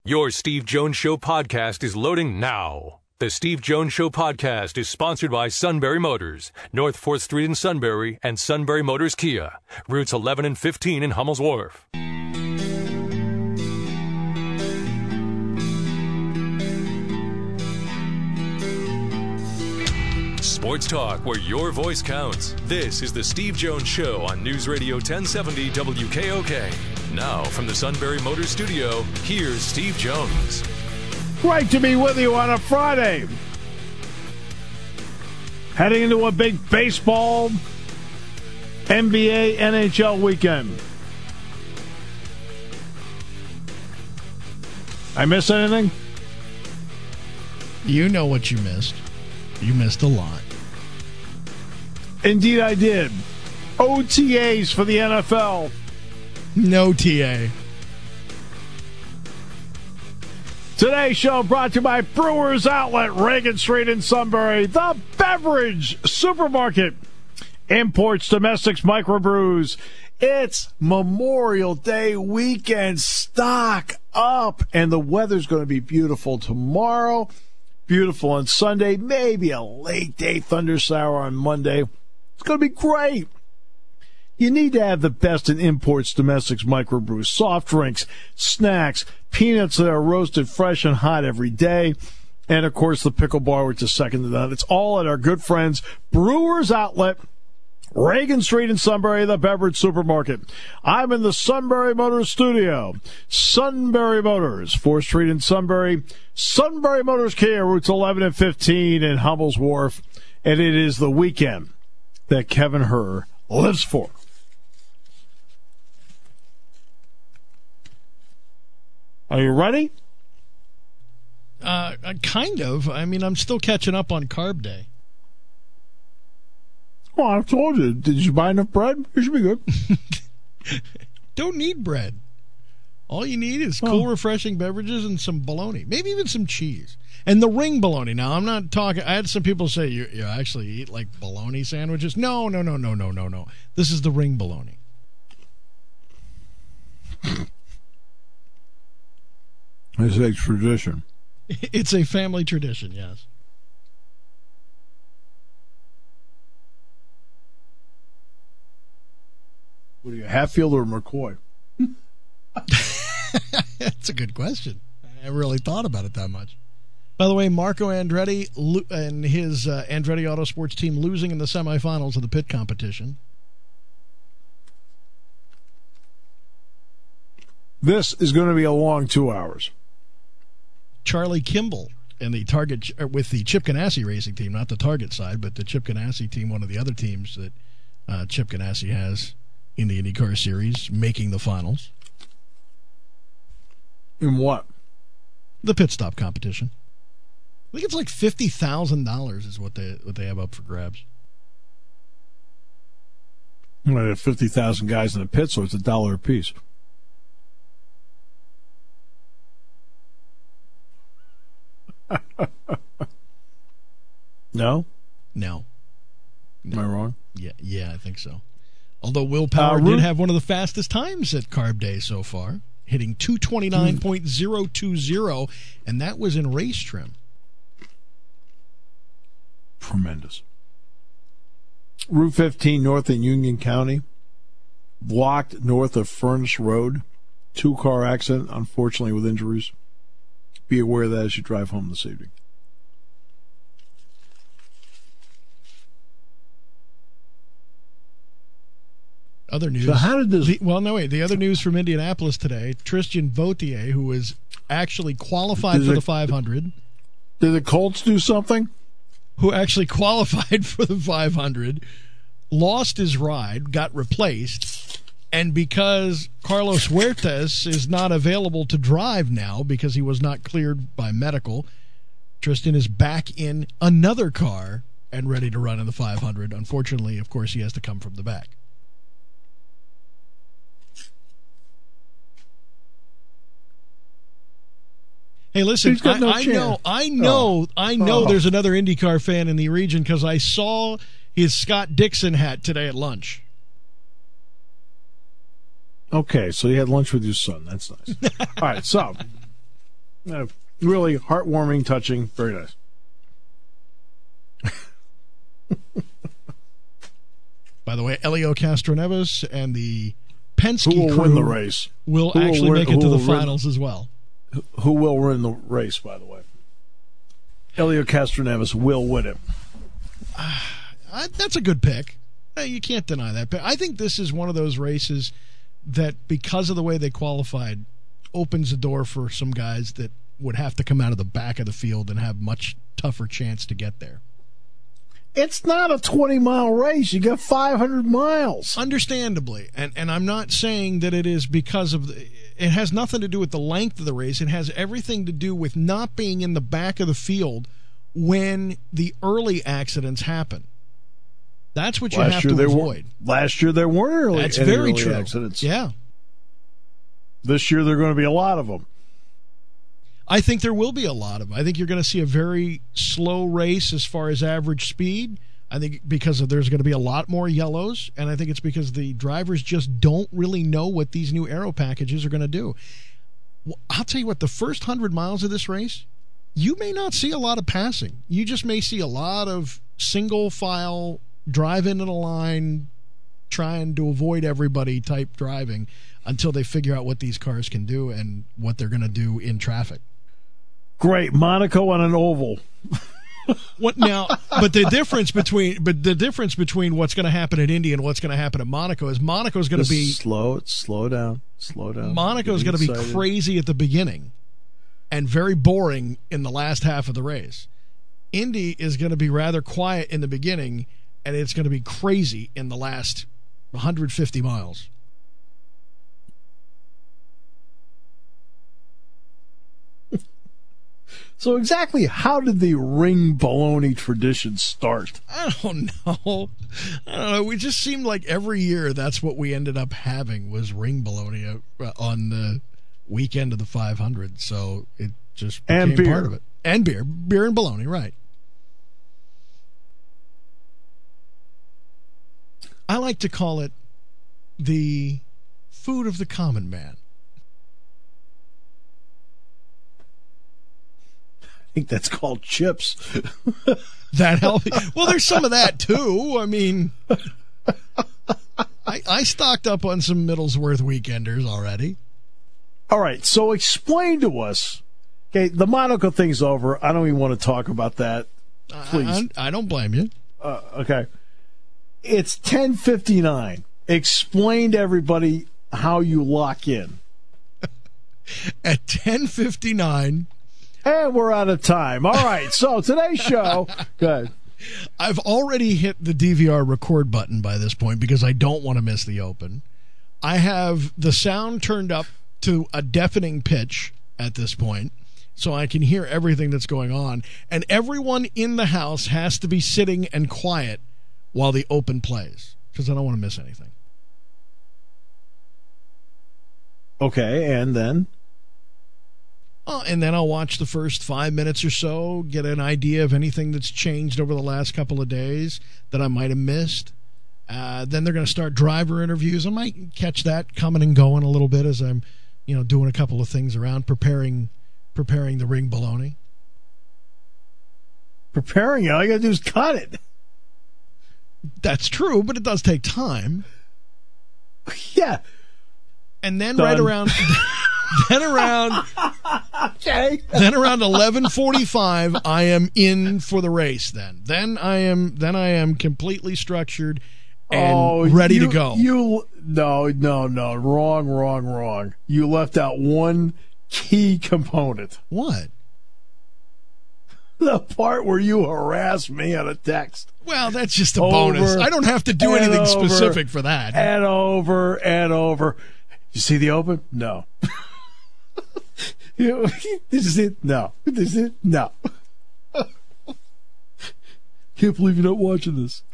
Your Steve Jones Show podcast is loading now. The Steve Jones Show podcast is sponsored by Sunbury Motors, North 4th Street in Sunbury, and Sunbury Motors Kia, routes 11 and 15 in Hummel's Wharf. Sports talk where your voice counts. This is the Steve Jones Show on News Radio 1070 WKOK. Now, from the Sunbury Motors studio, here's Steve Jones. Great to be with you on a Friday. Heading into a big baseball, NBA, NHL weekend. I miss anything? You know what you missed. You missed a lot. Indeed I did. OTAs for the NFL. No TA. Today's show brought to you by Brewers Outlet, Reagan Street in Sunbury, the beverage supermarket. Imports, domestics, microbrews. It's Memorial Day weekend. Stock up. And the weather's going to be beautiful tomorrow. Beautiful on Sunday. Maybe a late day thunder shower on Monday. It's going to be great. You need to have the best in imports, domestics, microbrews, soft drinks, snacks, peanuts that are roasted fresh and hot every day, and, of course, the pickle bar, which is second to none. It's all at our good friends, Brewers Outlet, Reagan Street in Sunbury, the beverage supermarket. I'm in the Sunbury Motors studio. Sunbury Motors, 4th Street in Sunbury. Sunbury Motors Kia, routes 11 and 15 in Hummel's Wharf. And it is the weekend that Kevin Herr lives for. Are you ready? Kind of. I mean, I'm still catching up on Carb Day. Well, I told you. Did you buy enough bread? You should be good. Don't need bread. All you need is cool, refreshing beverages and some bologna. Maybe even some cheese. And the ring bologna. Now, I'm not talking... I had some people say, you actually eat, like, bologna sandwiches? No. This is the ring bologna. It's a tradition. It's a family tradition, yes. What are you, Hatfield or McCoy? That's a good question. I haven't really thought about it that much. By the way, Marco Andretti and his Andretti Autosports team losing in the semifinals of the pit competition. This is going to be a long 2 hours. Charlie Kimball and the Target with the Chip Ganassi racing team, not the Target side, but the Chip Ganassi team, one of the other teams that Chip Ganassi has in the IndyCar Series, making the finals. In what? The pit stop competition. I think it's like $50,000 is what they have up for grabs. Well, there are 50,000 guys in the pit, so it's $1 a piece. No? No. Am I wrong? Yeah, I think so. Although Will Power did have one of the fastest times at Carb Day so far, hitting 229.020, and that was in race trim. Tremendous. Route 15 north in Union County, blocked north of Furnace Road. 2-car accident, unfortunately with injuries. Be aware of that as you drive home this evening. Other news. So how did this... The other news from Indianapolis today, Tristan Vautier, who was actually qualified for the 500. Did the Colts do something? Who actually qualified for the 500, lost his ride, got replaced, and because Carlos Huertas is not available to drive now because he was not cleared by medical, Tristan is back in another car and ready to run in the 500. Unfortunately, of course, he has to come from the back. Hey, listen, I know there's another IndyCar fan in the region because I saw his Scott Dixon hat today at lunch. Okay, so you had lunch with your son. That's nice. All right, so Really heartwarming, touching, very nice. By the way, Elio Castroneves and the Penske who will crew win the race? will actually make it to the finals as well. Who will win the race, by the way? Elio Castroneves will win it. That's a good pick. You can't deny that. But I think this is one of those races that, because of the way they qualified, opens the door for some guys that would have to come out of the back of the field and have much tougher chance to get there. It's not a 20-mile race. You got 500 miles. Understandably. And I'm not saying that it is because of it has nothing to do with the length of the race. It has everything to do with not being in the back of the field when the early accidents happen. That's what you have to avoid. Last year there weren't early That's very early true. accidents. Yeah. This year there are going to be a lot of them. I think there will be a lot of them. I think you're going to see a very slow race as far as average speed. I think because there's going to be a lot more yellows, and I think it's because the drivers just don't really know what these new aero packages are going to do. Well, I'll tell you what, the first 100 miles of this race, you may not see a lot of passing. You just may see a lot of single file, drive into the line, trying to avoid everybody type driving until they figure out what these cars can do and what they're going to do in traffic. Great, Monaco on an oval. What now? But the difference between what's going to happen at Indy and what's going to happen at Monaco is Monaco's going to be slow down. Monaco's going to be crazy at the beginning and very boring in the last half of the race. Indy is going to be rather quiet in the beginning, and it's going to be crazy in the last 150 miles. So exactly how did the ring baloney tradition start? I don't know. We just seemed like every year that's what we ended up having was ring baloney on the weekend of the 500. So it just became part of it. And beer and baloney, right. I like to call it the food of the common man. I think that's called chips. That healthy? Well, there's some of that too. I mean, I stocked up on some Middlesworth weekenders already. All right, so explain to us. Okay, the Monaco thing's over. I don't even want to talk about that. Please, I don't blame you. Okay, it's 10:59. Explain to everybody how you lock in. At 10:59. And we're out of time. All right, so today's show. Good. I've already hit the DVR record button by this point because I don't want to miss the Open. I have the sound turned up to a deafening pitch at this point, so I can hear everything that's going on. And everyone in the house has to be sitting and quiet while the Open plays because I don't want to miss anything. Okay, and then? And then I'll watch the first 5 minutes or so, get an idea of anything that's changed over the last couple of days that I might have missed. Then they're going to start driver interviews. I might catch that coming and going a little bit as I'm, doing a couple of things around preparing the ring baloney. Preparing it? All you got to do is cut it. That's true, but it does take time. Yeah. And then right around... Then around 11:45, I am in for the race. Then I am completely structured and ready to go. No, wrong. You left out one key component. What? The part where you harass me on a text. Well, that's just a bonus. I don't have to do anything specific for that. And over. You see the Open? No. This is it? No. This is it? No. Can't believe you're not watching this.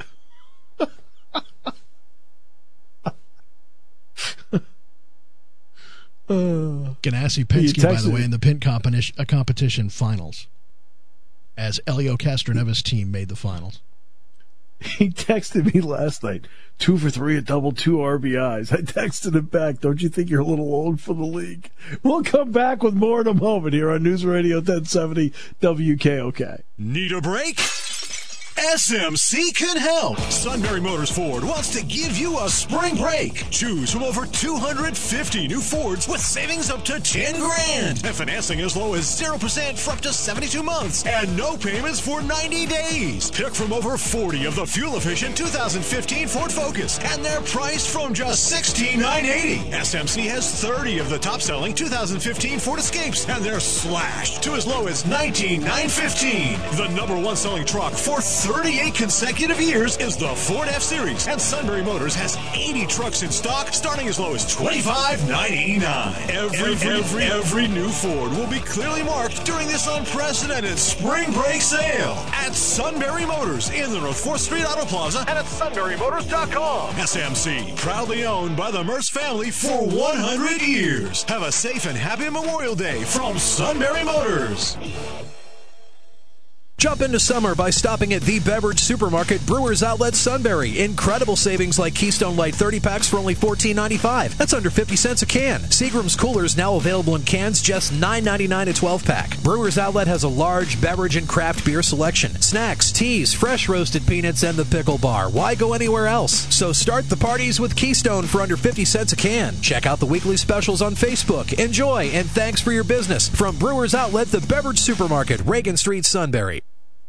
Ganassi Penske, by the way, in the pin competition finals, as Elio Castroneves' team made the finals. He texted me last night, 2 for 3 at double, 2 RBIs. I texted him back, don't you think you're a little old for the league? We'll come back with more in a moment here on News Radio 1070 WKOK. Need a break? SMC can help. Sunbury Motors Ford wants to give you a spring break. Choose from over 250 new Fords with savings up to $10,000 and financing as low as 0% for up to 72 months and no payments for 90 days. Pick from over 40 of the fuel-efficient 2015 Ford Focus, and they're priced from just $16,980. SMC has 30 of the top-selling 2015 Ford Escapes, and they're slashed to as low as $19,915. The number one selling truck for 38 consecutive years is the Ford F-Series, and Sunbury Motors has 80 trucks in stock starting as low as $25,989. Every new Ford will be clearly marked during this unprecedented spring break sale at Sunbury Motors in the North 4th Street Auto Plaza and at sunburymotors.com. SMC, proudly owned by the Merce family for 100 years. Have a safe and happy Memorial Day from Sunbury Motors. Jump into summer by stopping at the Beverage Supermarket, Brewers Outlet, Sunbury. Incredible savings like Keystone Light 30 packs for only $14.95. That's under 50 cents a can. Seagram's Coolers now available in cans, just $9.99 a 12-pack. Brewers Outlet has a large beverage and craft beer selection. Snacks, teas, fresh roasted peanuts, and the pickle bar. Why go anywhere else? So start the parties with Keystone for under 50 cents a can. Check out the weekly specials on Facebook. Enjoy, and thanks for your business. From Brewers Outlet, the Beverage Supermarket, Reagan Street, Sunbury.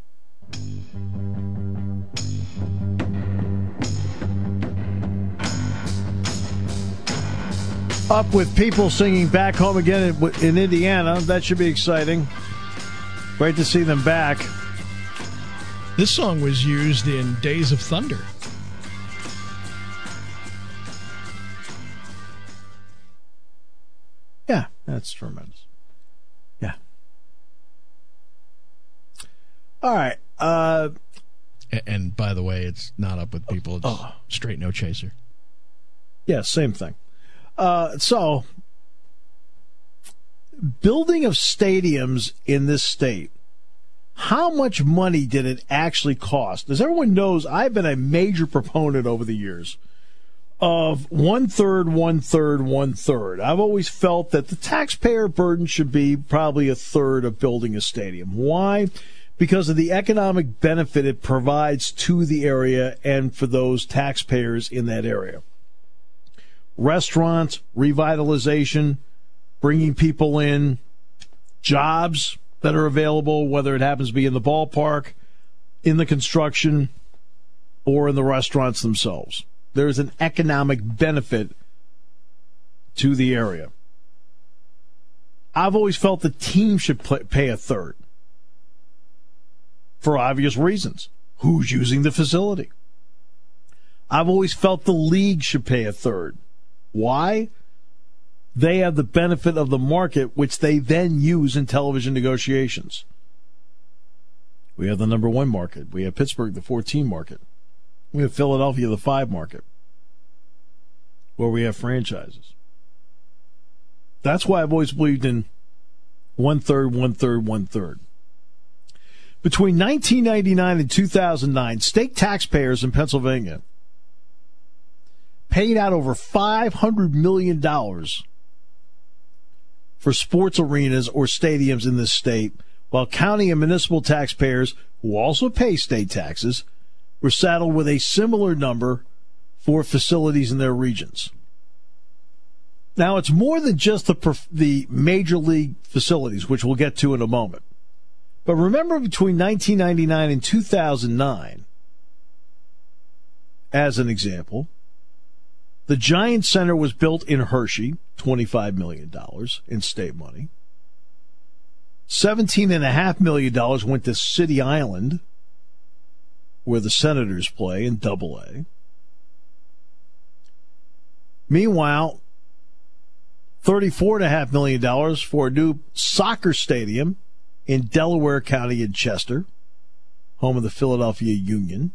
Up with people singing Back Home Again in Indiana. That should be exciting. Great to see them back. This song was used in Days of Thunder. Yeah, that's tremendous. Yeah. All right. And by the way, it's not Up with People. It's Straight No Chaser. Yeah, same thing. So, building of stadiums in this state, how much money did it actually cost? As everyone knows, I've been a major proponent over the years of 1/3, 1/3, 1/3. I've always felt that the taxpayer burden should be probably 1/3 of building a stadium. Why? Because of the economic benefit it provides to the area and for those taxpayers in that area. Restaurants, revitalization, bringing people in, jobs that are available, whether it happens to be in the ballpark, in the construction, or in the restaurants themselves. There's an economic benefit to the area. I've always felt the team should pay 1/3 for obvious reasons. Who's using the facility? I've always felt the league should pay 1/3. Why? They have the benefit of the market, which they then use in television negotiations. We have the number 1 market. We have Pittsburgh, the 14 market. We have Philadelphia, the 5 market, where we have franchises. That's why I've always believed in 1/3, 1/3, 1/3. Between 1999 and 2009, state taxpayers in Pennsylvania paid out over $500 million for sports arenas or stadiums in this state, while county and municipal taxpayers, who also pay state taxes, were saddled with a similar number for facilities in their regions. Now, it's more than just the major league facilities, which we'll get to in a moment. But remember, between 1999 and 2009, as an example, the Giants Center was built in Hershey, $25 million in state money. $17.5 million went to City Island, where the Senators play in Double-A. Meanwhile, $34.5 million for a new soccer stadium in Delaware County in Chester, home of the Philadelphia Union.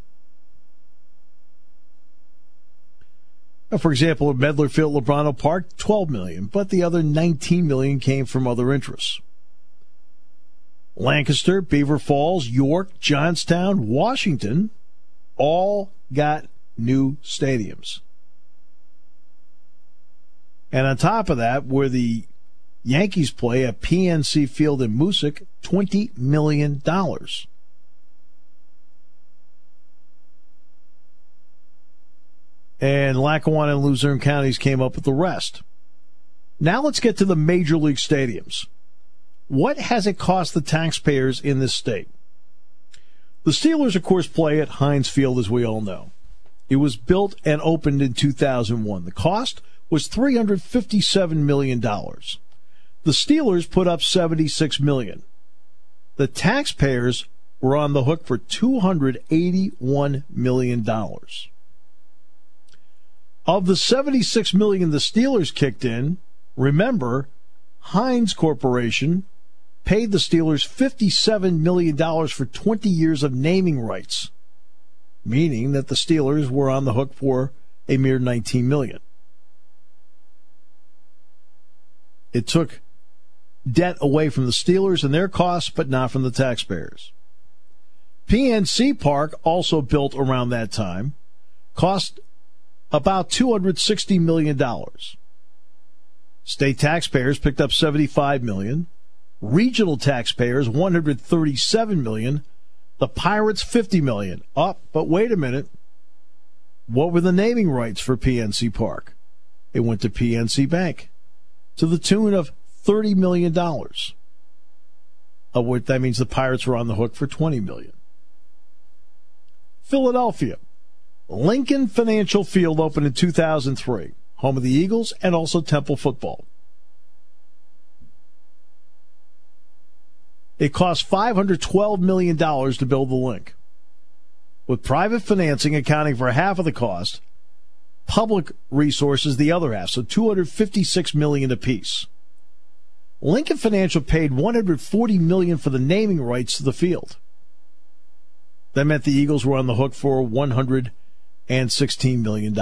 For example, at Medler Field, Lebrano Park, $12 million, but the other $19 million came from other interests. Lancaster, Beaver Falls, York, Johnstown, Washington, all got new stadiums. And on top of that, where the Yankees play at PNC Field in Moosic, $20 million. And Lackawanna and Luzerne counties came up with the rest. Now let's get to the major league stadiums. What has it cost the taxpayers in this state? The Steelers, of course, play at Heinz Field, as we all know. It was built and opened in 2001. The cost was $357 million. The Steelers put up $76 million. The taxpayers were on the hook for $281 million. Of the $76 million the Steelers kicked in, remember, Heinz Corporation paid the Steelers $57 million for 20 years of naming rights, meaning that the Steelers were on the hook for a mere $19 million. It took debt away from the Steelers and their costs, but not from the taxpayers. PNC Park, also built around that time, cost about $260 million. State taxpayers picked up $75 million. Regional taxpayers, $137 million. The Pirates, $50 million. But wait a minute. What were the naming rights for PNC Park? It went to PNC Bank to the tune of $30 million. Of which that means the Pirates were on the hook for $20 million. Philadelphia. Lincoln Financial Field opened in 2003, home of the Eagles and also Temple football. It cost $512 million to build the link, with private financing accounting for half of the cost, public resources the other half, so $256 million apiece. Lincoln Financial paid $140 million for the naming rights to the field. That meant the Eagles were on the hook for $116 million.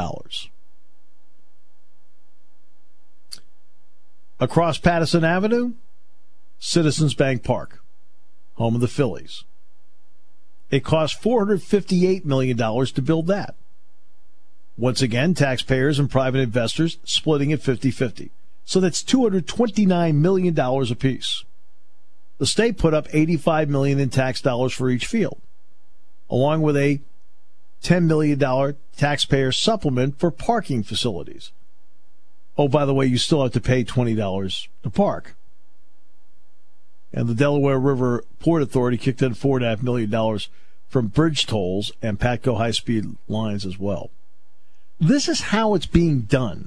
Across Patterson Avenue, Citizens Bank Park, home of the Phillies. It cost $458 million to build that. Once again, taxpayers and private investors splitting it 50-50. So that's $229 million apiece. The state put up $85 million in tax dollars for each field, along with a $10 million taxpayer supplement for parking facilities. Oh, by the way, you still have to pay $20 to park. And the Delaware River Port Authority kicked in $4.5 million from bridge tolls and Patco high-speed lines as well. This is how it's being done.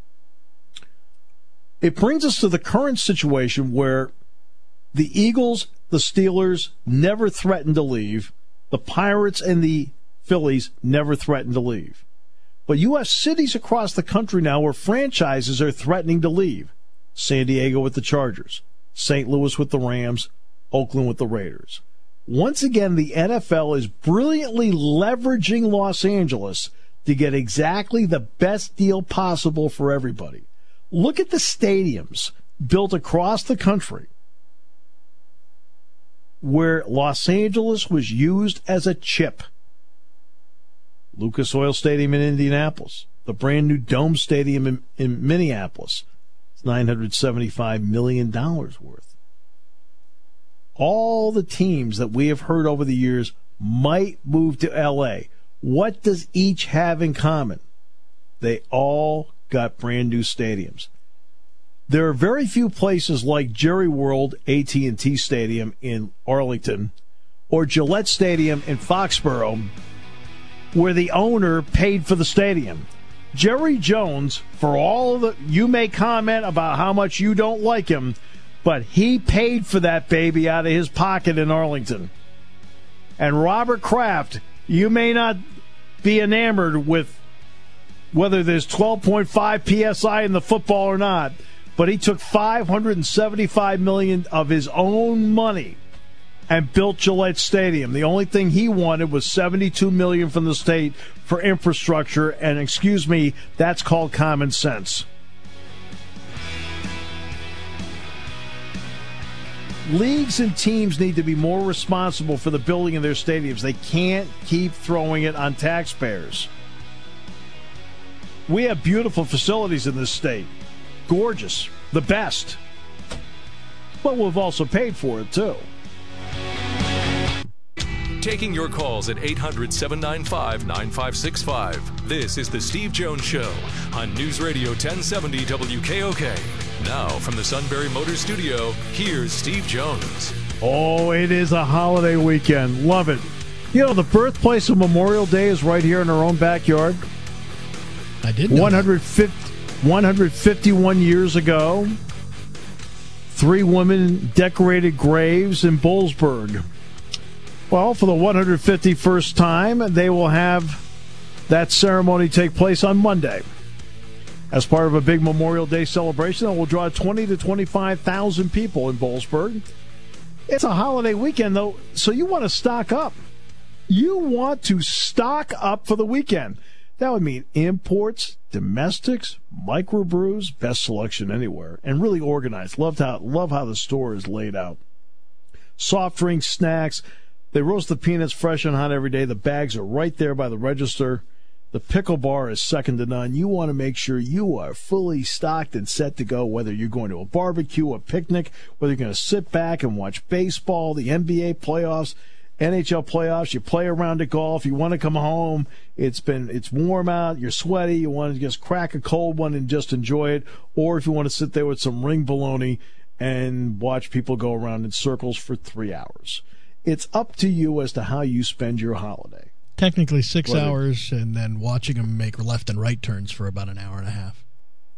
It brings us to the current situation where the Eagles, the Steelers never threatened to leave. The Pirates and the Phillies never threatened to leave. But you have cities across the country now where franchises are threatening to leave. San Diego with the Chargers, St. Louis with the Rams, Oakland with the Raiders. Once again, the NFL is brilliantly leveraging Los Angeles to get exactly the best deal possible for everybody. Look at the stadiums built across the country where Los Angeles was used as a chip. Lucas Oil Stadium in Indianapolis, the brand new Dome Stadium in Minneapolis. It's $975 million worth. All the teams that we have heard over the years might move to L.A. What does each have in common? They all got brand new stadiums. There are very few places like Jerry World AT&T Stadium in Arlington or Gillette Stadium in Foxborough where the owner paid for the stadium. Jerry Jones, for all of the, you may comment about how much you don't like him, but he paid for that baby out of his pocket in Arlington. And Robert Kraft, you may not be enamored with whether there's 12.5 PSI in the football or not, but he took $575 million of his own money and built Gillette Stadium. The only thing he wanted was $72 million from the state for infrastructure, and excuse me, that's called common sense. leagues and teams need to be more responsible for the building of their stadiums. They can't keep throwing it on taxpayers. We have beautiful facilities in this state. Gorgeous. The best. But we've also paid for it, too. Taking your calls at 800-795-9565. This is the Steve Jones Show on News Radio 1070 WKOK. Now, from the Sunbury Motors Studio, here's Steve Jones. Oh, it is a holiday weekend. Love it. You know, the birthplace of Memorial Day is right here in our own backyard. I did know 151 years ago, 3 women decorated graves in Boalsburg. Well, for the 151st time, they will have that ceremony take place on Monday. As part of a big Memorial Day celebration that will draw 20 to 25,000 people in Boalsburg. It's a holiday weekend, though, so you want to stock up. You want to stock up for the weekend. That would mean imports, domestics, microbrews, best selection anywhere, and really organized. Love how the store is laid out. Soft drinks, snacks. They roast the peanuts fresh and hot every day. The bags are right there by the register. The pickle bar is second to none. You want to make sure you are fully stocked and set to go, whether you're going to a barbecue, a picnic, whether you're going to sit back and watch baseball, the NBA playoffs, NHL playoffs, you play around at golf, you want to come home, it's warm out, you're sweaty, you want to just crack a cold one and just enjoy it, or if you want to sit there with some ring bologna and watch people go around in circles for 3 hours. It's up to you as to how you spend your holiday. Technically 6 hours, and then watching them make left and right turns for about an hour and a half.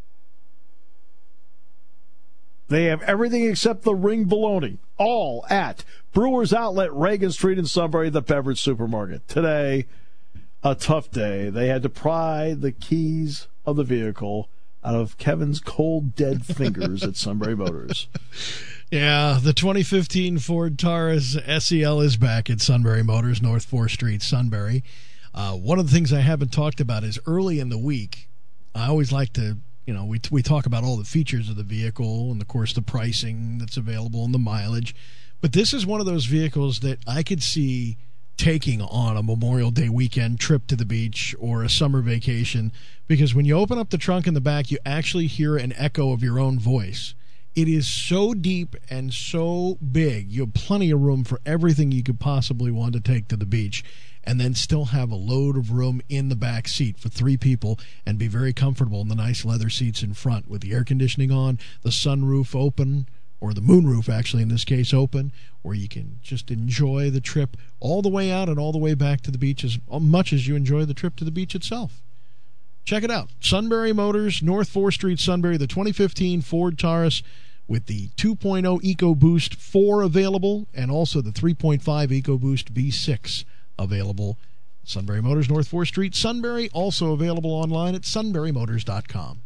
They have everything except the ring bologna, all at Brewers Outlet, Reagan Street in Sunbury, the beverage supermarket. Today, a tough day. They had to pry the keys of the vehicle out of Kevin's cold, dead fingers at Sunbury Motors. Yeah, the 2015 Ford Taurus SEL is back at Sunbury Motors, North 4th Street, Sunbury. One of the things I haven't talked about is early in the week, I always like to, we talk about all the features of the vehicle and, of course, the pricing that's available and the mileage. But this is one of those vehicles that I could see taking on a Memorial Day weekend trip to the beach or a summer vacation, because when you open up the trunk in the back, you actually hear an echo of your own voice. It is so deep and so big. You have plenty of room for everything you could possibly want to take to the beach, and then still have a load of room in the back seat for 3 people and be very comfortable in the nice leather seats in front with the air conditioning on, the sunroof open, or the moonroof actually in this case open, where you can just enjoy the trip all the way out and all the way back to the beach as much as you enjoy the trip to the beach itself. Check it out. Sunbury Motors, North 4th Street, Sunbury, the 2015 Ford Taurus with the 2.0 EcoBoost 4 available, and also the 3.5 EcoBoost V6 available. Sunbury Motors, North 4th Street, Sunbury, also available online at sunburymotors.com.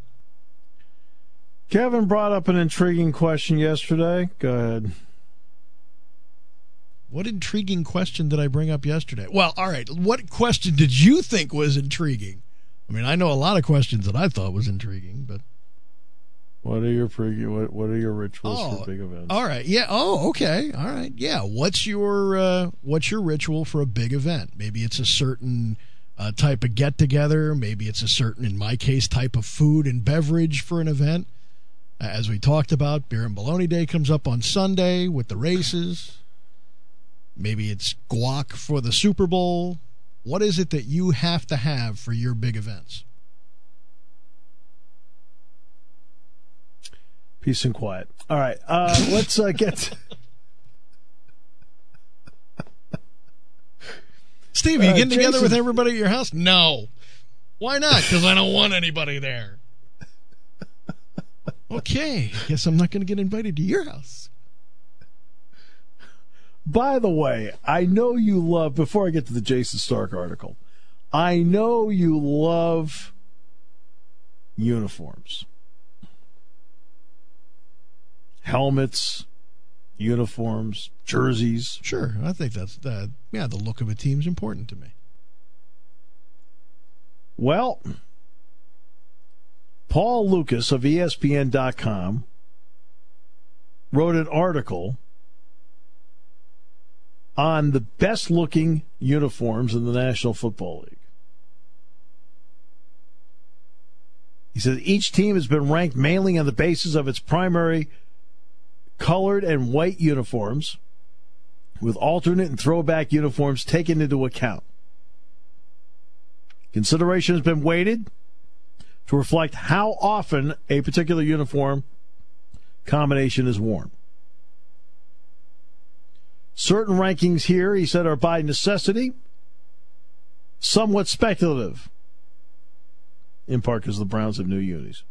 Kevin brought up an intriguing question yesterday. Go ahead. What intriguing question did I bring up yesterday? Well, all right, what question did you think was intriguing? I mean, I know a lot of questions that I thought was intriguing, but... What are your rituals for big events? All right. Yeah. Oh, okay. All right. Yeah. What's your ritual for a big event? Maybe it's a certain type of get together. Maybe it's a certain, in my case, type of food and beverage for an event. As we talked about, Beer and Bologna Day comes up on Sunday with the races. Maybe it's guac for the Super Bowl. What is it that you have to have for your big events? Peace and quiet. All right, let's get... Steve, are you getting together with everybody at your house? No. Why not? Because I don't want anybody there. Okay, I guess I'm not going to get invited to your house. By the way, I know you love, before I get to the Jason Stark article, I know you love uniforms. Helmets, uniforms, jerseys. Sure, I think that's the look of a team's important to me. Well, Paul Lucas of ESPN.com wrote an article on the best-looking uniforms in the National Football League. He says each team has been ranked mainly on the basis of its primary colored and white uniforms, with alternate and throwback uniforms taken into account. Consideration has been weighted to reflect how often a particular uniform combination is worn. Certain rankings here, he said, are by necessity, somewhat speculative, in part because the Browns have new unis.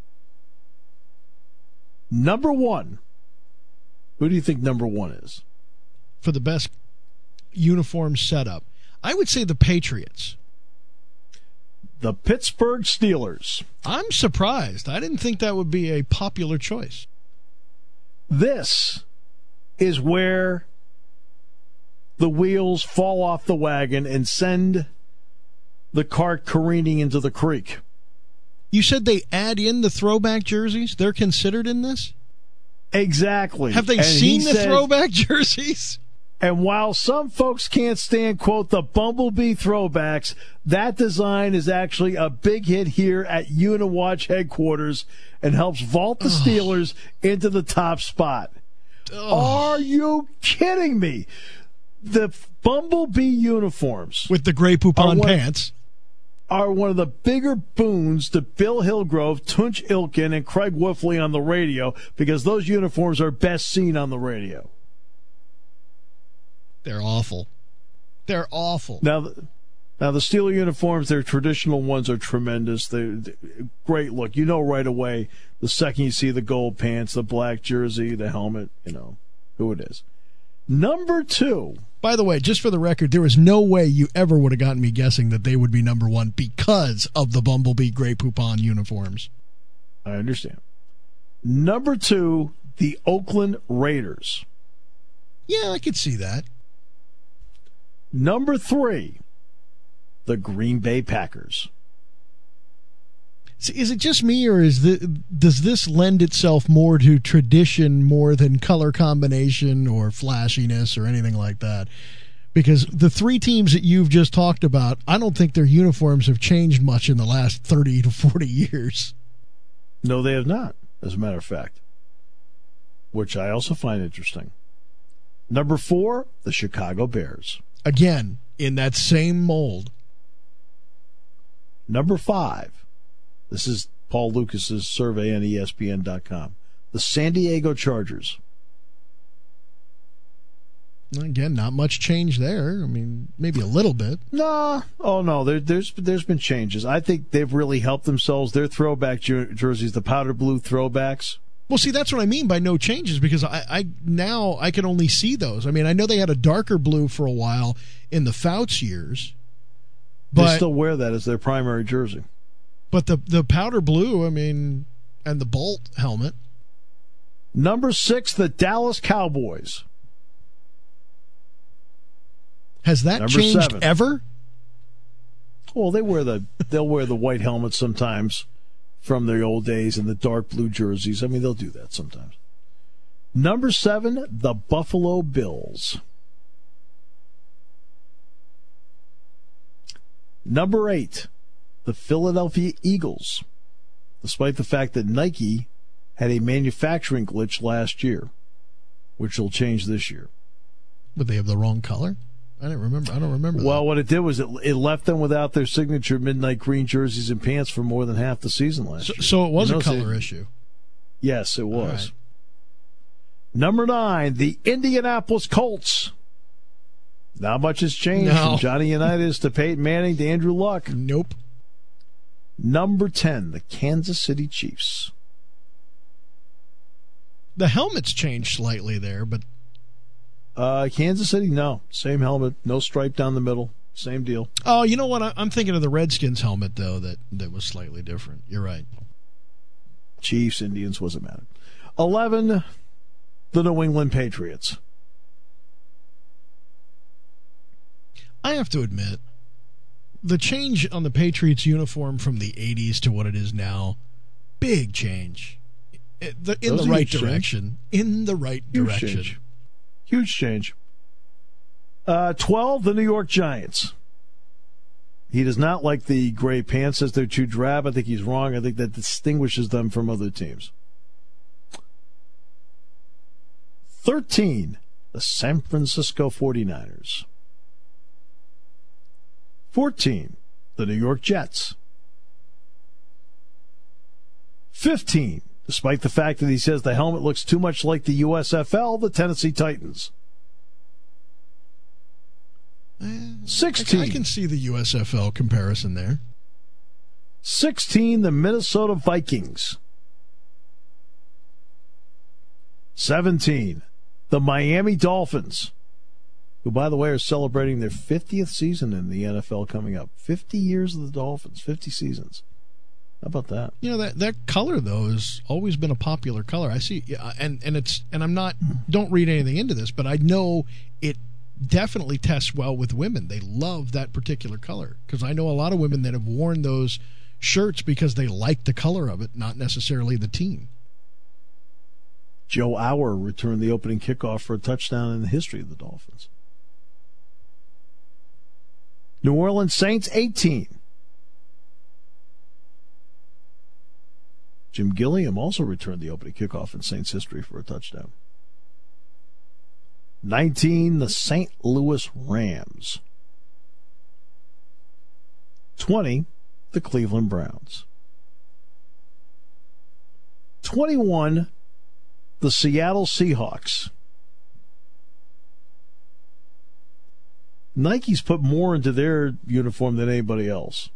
Number one. Who do you think number one is? For the best uniform setup, I would say the Patriots. The Pittsburgh Steelers. I'm surprised. I didn't think that would be a popular choice. This is where the wheels fall off the wagon and send the cart careening into the creek. You said they add in the throwback jerseys? They're considered in this? Exactly. Have they seen the throwback jerseys? And while some folks can't stand, quote, the Bumblebee throwbacks, that design is actually a big hit here at Uniwatch headquarters and helps vault the Steelers into the top spot. Are you kidding me? The Bumblebee uniforms with the Grey Poupon pants are one of the bigger boons to Bill Hillgrove, Tunch Ilkin, and Craig Wolfley on the radio because those uniforms are best seen on the radio. They're awful. They're awful. Now the Steeler uniforms, their traditional ones, are tremendous. They're great look. You know right away the second you see the gold pants, the black jersey, the helmet, you know who it is. Number two. By the way, just for the record, there was no way you ever would have gotten me guessing that they would be number one because of the Bumblebee Grey Poupon uniforms. I understand. Number two, the Oakland Raiders. Yeah, I could see that. Number three, the Green Bay Packers. Is it just me, or does this lend itself more to tradition more than color combination or flashiness or anything like that? Because the three teams that you've just talked about, I don't think their uniforms have changed much in the last 30 to 40 years. No, they have not, as a matter of fact, which I also find interesting. Number four, the Chicago Bears. Again, in that same mold. Number five, this is Paul Lucas's survey on ESPN.com, the San Diego Chargers. Again, not much change there. I mean, maybe a little bit. No. Oh, no. There's been changes. I think they've really helped themselves. Their throwback jerseys, the powder blue throwbacks. Well, see, that's what I mean by no changes, because I now can only see those. I mean, I know they had a darker blue for a while in the Fouts years. But they still wear that as their primary jersey. But the powder blue, I mean, and the Bolt helmet. Number six, the Dallas Cowboys. Has that Number changed 7. ever? Well, they'll wear the white helmets sometimes from their old days and the dark blue jerseys. I mean, they'll do that sometimes. Number 7, the Buffalo Bills. Number 8, the Philadelphia Eagles, despite the fact that Nike had a manufacturing glitch last year, which will change this year. Would they have the wrong color? I don't remember. Well, that. what it did was it left them without their signature midnight green jerseys and pants for more than half the season last year. So it was a color issue. Yes, it was. Right. Number 9, the Indianapolis Colts. Not much has changed from Johnny Unitas to Peyton Manning to Andrew Luck. Nope. Number 10, the Kansas City Chiefs. The helmets changed slightly there, but... Kansas City, no. Same helmet, no stripe down the middle. Same deal. Oh, you know what? I'm thinking of the Redskins helmet, though, that was slightly different. You're right. Chiefs, Indians, wasn't matter. 11, the New England Patriots. I have to admit, the change on the Patriots uniform from the 80s to what it is now, big change. In the right direction. In the right direction. Huge change. 12, the New York Giants. He does not like the gray pants, says they're too drab. I think he's wrong. I think that distinguishes them from other teams. 13, the San Francisco 49ers. 14, the New York Jets. 15, despite the fact that he says the helmet looks too much like the USFL, the Tennessee Titans. 16. I can see the USFL comparison there. 16, the Minnesota Vikings. 17, the Miami Dolphins, who, by the way, are celebrating their 50th season in the NFL coming up. 50 years of the Dolphins, 50 seasons. How about that? You know, that color, though, has always been a popular color. I see, and I'm not, don't read anything into this, but I know it definitely tests well with women. They love that particular color, because I know a lot of women that have worn those shirts because they like the color of it, not necessarily the team. Joe Auer returned the opening kickoff for a touchdown in the history of the Dolphins. New Orleans Saints, 18. Jim Gilliam also returned the opening kickoff in Saints history for a touchdown. 19, the St. Louis Rams. 20, the Cleveland Browns. 21, the Seattle Seahawks. Nike's put more into their uniform than anybody else.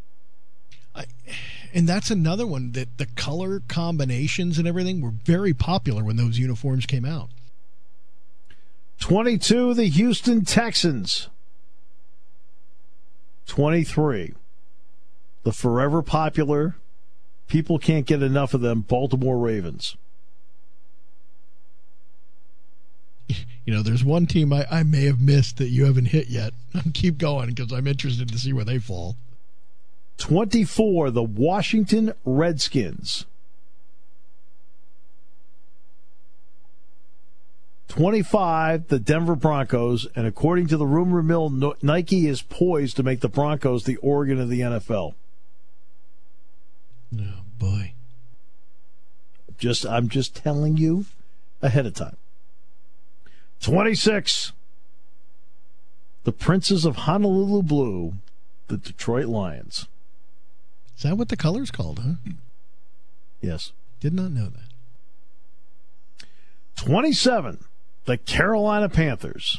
And that's another one, that the color combinations and everything were very popular when those uniforms came out. 22, the Houston Texans. 23, the forever popular, people can't get enough of them, Baltimore Ravens. You know, there's one team I may have missed that you haven't hit yet. Keep going, because I'm interested to see where they fall. 24, the Washington Redskins. 25, the Denver Broncos, and according to the rumor mill, Nike is poised to make the Broncos the Oregon of the NFL. Oh, boy. I'm just telling you ahead of time. 26, the Princes of Honolulu Blue, the Detroit Lions. Is that what the color's called, huh? Yes. Did not know that. 27, the Carolina Panthers.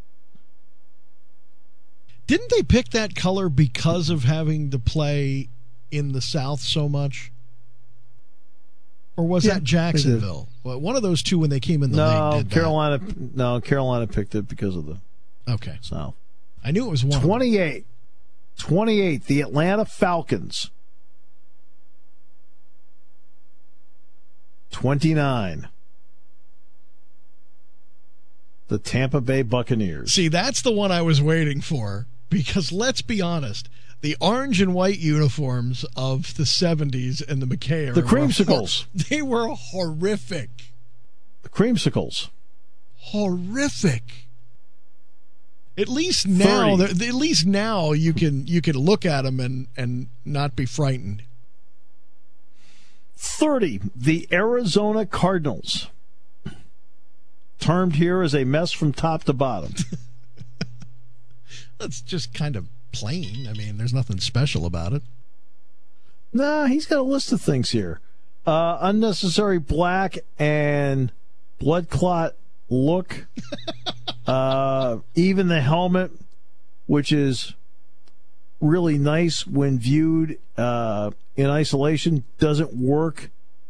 Didn't they pick that color because of having to play in the South so much? Or was that Jacksonville? Well, one of those two when they came in the league did Carolina. That. No, Carolina picked it because of the South. I knew it was one. 28, the Atlanta Falcons. 29, the Tampa Bay Buccaneers. See, that's the one I was waiting for, because let's be honest, the orange and white uniforms of the 70s and the McKay era, the creamsicles, they were horrific. The creamsicles, horrific. At least now, you can look at them and not be frightened. 30, the Arizona Cardinals. Termed here as a mess from top to bottom. That's just kind of plain. I mean, there's nothing special about it. Nah, he's got a list of things here. Unnecessary black and blood clot look. Even the helmet, which is really nice when viewed in isolation, doesn't work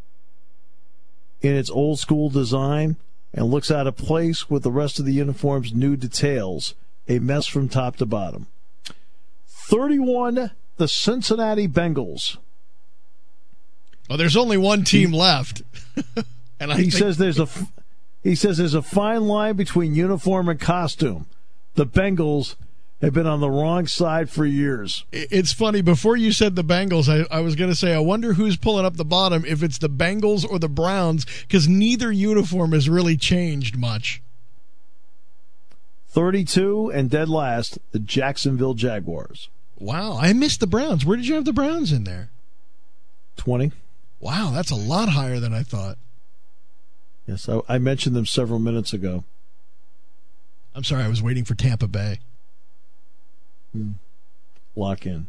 in its old school design and looks out of place with the rest of the uniform's new details. A mess from top to bottom. 31, the Cincinnati Bengals. Well, there's only one team left. And he says there's a fine line between uniform and costume. The Bengals have been on the wrong side for years. It's funny, before you said the Bengals, I was going to say, I wonder who's pulling up the bottom, if it's the Bengals or the Browns, because neither uniform has really changed much. 32 and dead last, the Jacksonville Jaguars. Wow, I missed the Browns. Where did you have the Browns in there? 20. Wow, that's a lot higher than I thought. Yes, I mentioned them several minutes ago. I'm sorry, I was waiting for Tampa Bay. Lock in.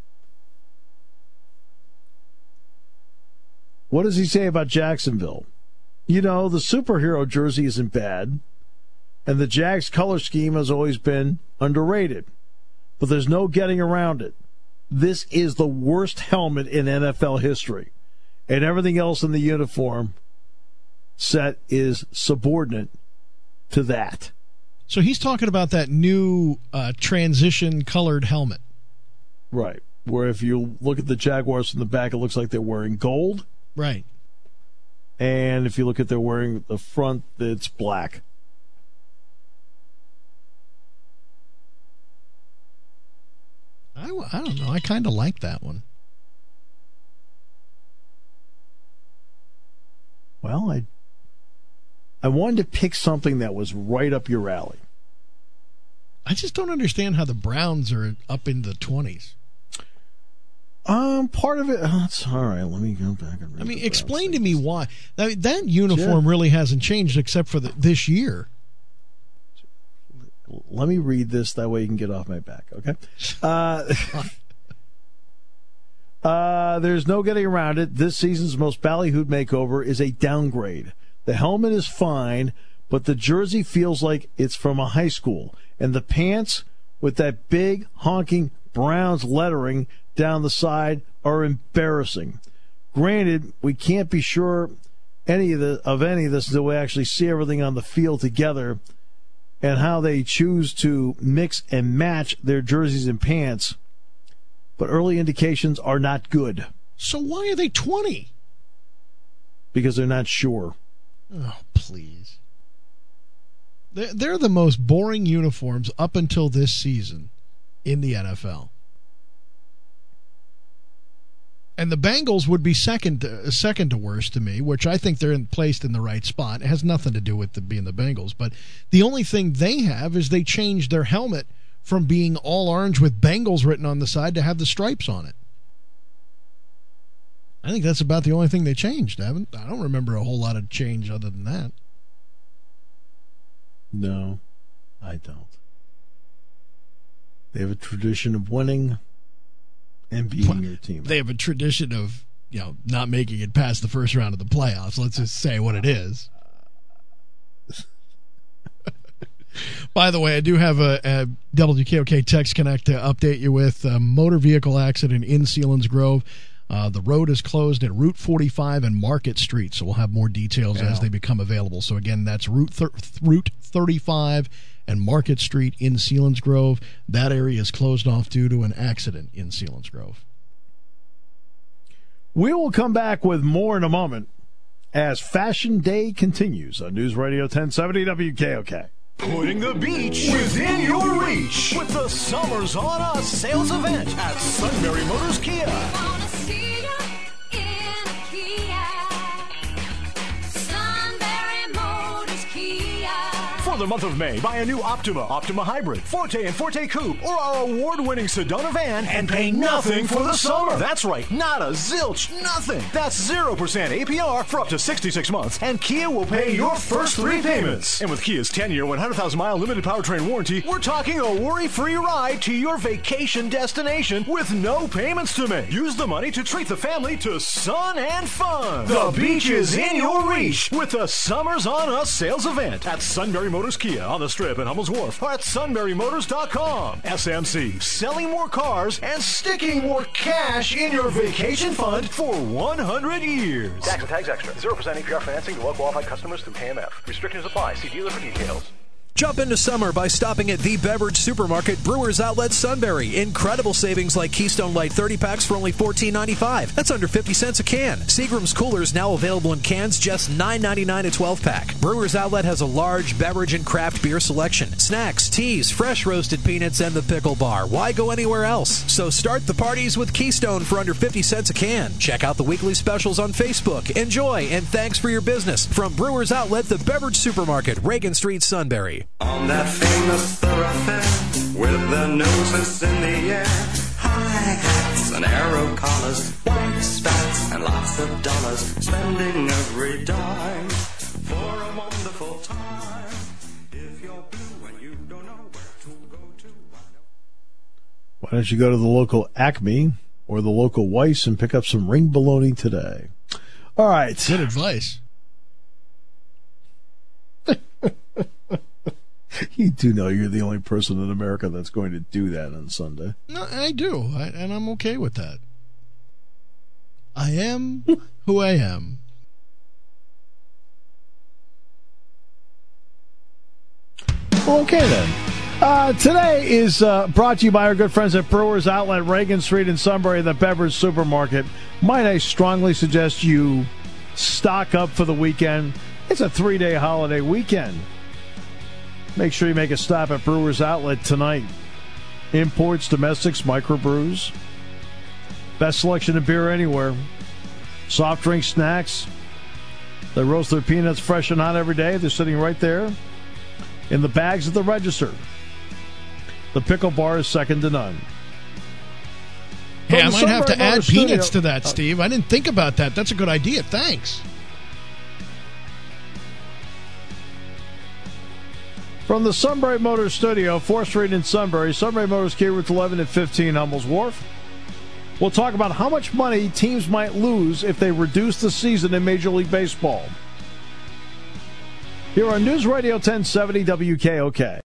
What does he say about Jacksonville? You know, the superhero jersey isn't bad, and the Jags color scheme has always been underrated, but there's no getting around it. This is the worst helmet in NFL history, and everything else in the uniform set is subordinate to that. So he's talking about that new transition-colored helmet. Right, where if you look at the Jaguars from the back, it looks like they're wearing gold. Right. And if you look at they're wearing the front, it's black. I don't know. I kind of like that one. Well, I wanted to pick something that was right up your alley. I just don't understand how the Browns are up in the 20s. Part of it. That's all right. Let me go back and read. I mean, explain to me why that uniform really hasn't changed except for this year. Let me read this. That way you can get off my back. Okay. There's no getting around it. This season's most ballyhooed makeover is a downgrade. The helmet is fine, but the jersey feels like it's from a high school, and the pants with that big honking Browns lettering down the side are embarrassing. Granted, we can't be sure any of this until we actually see everything on the field together and how they choose to mix and match their jerseys and pants. But early indications are not good. So why are they 20? Because they're not sure. Oh, please. They're the most boring uniforms up until this season in the NFL. And the Bengals would be second to worst to me, which I think they're placed in the right spot. It has nothing to do with being the Bengals. But the only thing they have is they changed their helmet from being all orange with Bengals written on the side to have the stripes on it. I think that's about the only thing they changed, Evan. I don't remember a whole lot of change other than that. No, I don't. They have a tradition of winning and beating your team. They have a tradition of, not making it past the first round of the playoffs. Let's just say what it is. By the way, I do have a WKOK Text Connect to update you with. A motor vehicle accident in Selinsgrove. The road is closed at Route 45 and Market Street, so we'll have more details as they become available. So again, that's Route 35 and Market Street in Selinsgrove. That area is closed off due to an accident in Selinsgrove. We will come back with more in a moment as Fashion Day continues on News Radio 1070 WKOK. Putting the beach within your reach with the Summers on Us sales event at Sunbury Motors Kia. For the month of May, buy a new Optima Hybrid, Forte, and Forte Coupe, or our award-winning Sedona van and pay nothing for the summer. That's right, not a zilch, nothing. That's 0% APR for up to 66 months, and Kia will pay your first 3 payments. And with Kia's 10-year, 100,000-mile limited powertrain warranty, we're talking a worry-free ride to your vacation destination with no payments to make. Use the money to treat the family to sun and fun. The beach is in your reach with the Summers on Us sales event at Sunbury Motors Kia on the Strip at Hummel's Wharf or at sunburymotors.com. SMC, selling more cars and sticking more cash in your vacation fund for 100 years. Tax and tags extra. 0% APR financing to well-qualified customers through KMF. Restrictions apply. See dealer for details. Jump into summer by stopping at the Beverage Supermarket, Brewers Outlet, Sunbury. Incredible savings like Keystone Light 30 packs for only $14.95. That's under 50 cents a can. Seagram's Coolers now available in cans, just $9.99 a 12-pack. Brewers Outlet has a large beverage and craft beer selection. Snacks, teas, fresh roasted peanuts, and the pickle bar. Why go anywhere else? So start the parties with Keystone for under 50 cents a can. Check out the weekly specials on Facebook. Enjoy, and thanks for your business. From Brewers Outlet, the Beverage Supermarket, Reagan Street, Sunbury. On that famous thoroughfare with the noses in the air, high hats and arrow collars, white spats and lots of dollars, spending every dime for a wonderful time. If you're blue and you don't know where to go to, why don't you go to the local Acme or the local Weiss and pick up some ring bologna today? All right. Good advice. You do know you're the only person in America that's going to do that on Sunday. No, I do, and I'm okay with that. I am who I am. Well, okay then. Today is brought to you by our good friends at Brewers Outlet, Reagan Street in Sunbury, the Beverage Supermarket. Might I strongly suggest you stock up for the weekend? It's a 3-day holiday weekend. Make sure you make a stop at Brewers Outlet tonight. Imports, domestics, microbrews. Best selection of beer anywhere. Soft drink snacks. They roast their peanuts fresh and hot every day. They're sitting right there in the bags at the register. The pickle bar is second to none. Hey, I might have to add peanuts to that, Steve. I didn't think about that. That's a good idea. Thanks. From the Sunbury Motors Studio, 4th Street in Sunbury, Sunbury Motors Kia Route 11 at 15 Hummel's Wharf. We'll talk about how much money teams might lose if they reduce the season in Major League Baseball. Here on News Radio 1070 WKOK.